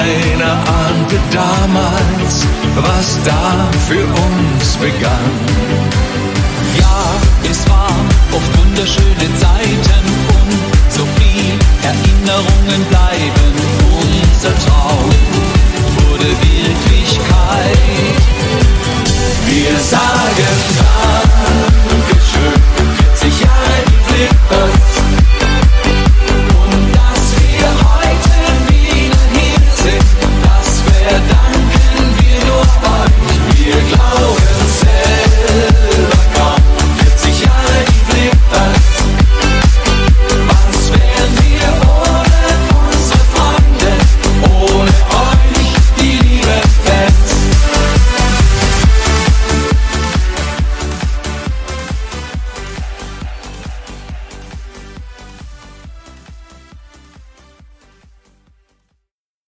keiner ahnte damals, was da für uns begann. Ja, es war oft wunderschöne Zeiten und so viel Erinnerungen bleiben.